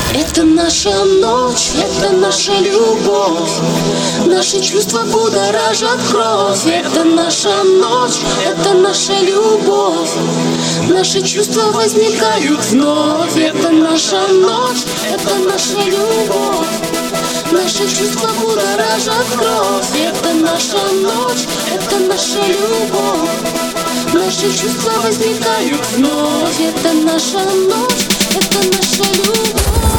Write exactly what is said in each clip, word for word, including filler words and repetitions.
Это наша ночь, это наша любовь. Наши чувства будоражат кровь. Это наша ночь, это наша любовь. Наши чувства возникают вновь. Это наша ночь, это наша любовь. Наши чувства будоражат кровь. Это наша ночь, это наша любовь. Наши чувства возникают вновь. Это наша ночь, это наша любовь.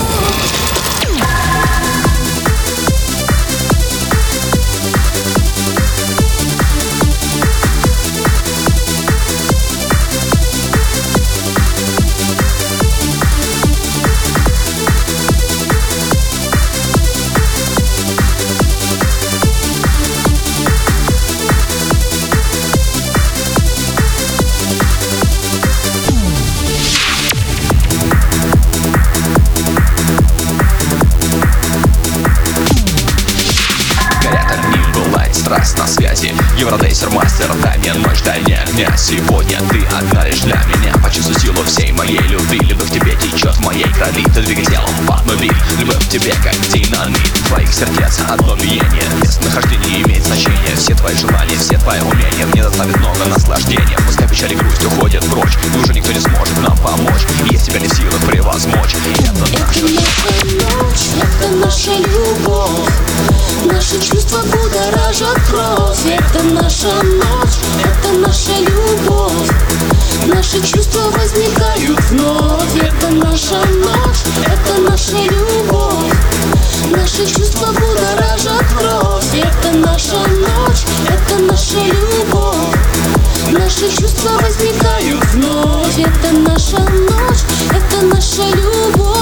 На связи Евродейсер, мастер, дай мне ночь, дай мне огня. Сегодня ты одна лишь для меня. Почувствуй силу всей моей любви. Любовь в тебе течет в моей крови. Ты двигай телом в автомобиль. Любовь в тебе как динамит. Твоих сердец одно биение. Местонахождение имеет значение. Все твои желания, все твои умения мне доставят много наслаждения. Пускай печаль и грусть уходят прочь, и уже никто не сможет нам помочь. И я тебя не в силах превозмочь. Это наша ночь, это наша любовь. Наши чувства будоражат кровь. Это наша ночь, это наша любовь. Наши чувства возникают вновь. Это наша ночь, это наша любовь. Наши чувства будоражат кровь. Это наша ночь, это наша любовь. Наши чувства возникают вновь. Это наша ночь, это наша любовь.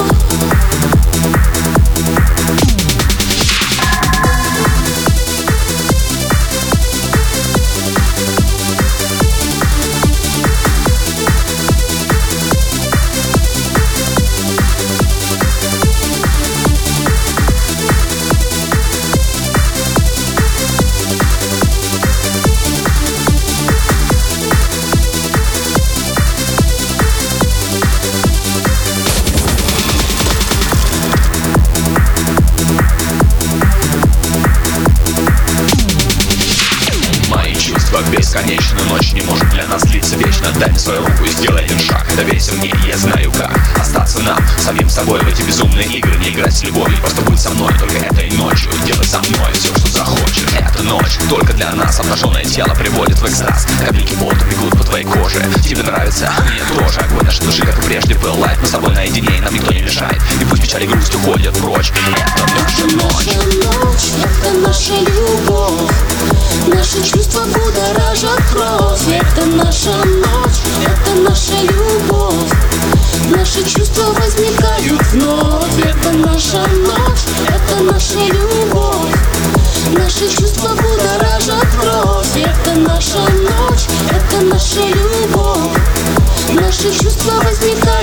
Бесконечно, ночь не может для нас длиться вечно. Дай мне свою руку и сделай один шаг. Доверься мне, я знаю как остаться нам самим собой в эти безумные игры. Не играть с любовью, просто будь со мной только этой ночью. Делай со мной все, что захочешь. Эта ночь только для нас. Обнаженное тело приводит в экстаз. Капельки пота бегут по твоей коже. Тебе нравится? Мне тоже. Огонь нашей души, как и прежде, пылает. Мы с тобой наедине, и нам никто не мешает. И пусть печаль и грусть уходят прочь. Это наша ночь. Это наша любовь. Наши чувства будоражат кровь. Это наша ночь, это наша любовь. Наши чувства возникают вновь. Это наша ночь, это наша любовь. Наши чувства будоражат кровь. Это наша ночь, это наша любовь. Наши чувства возникают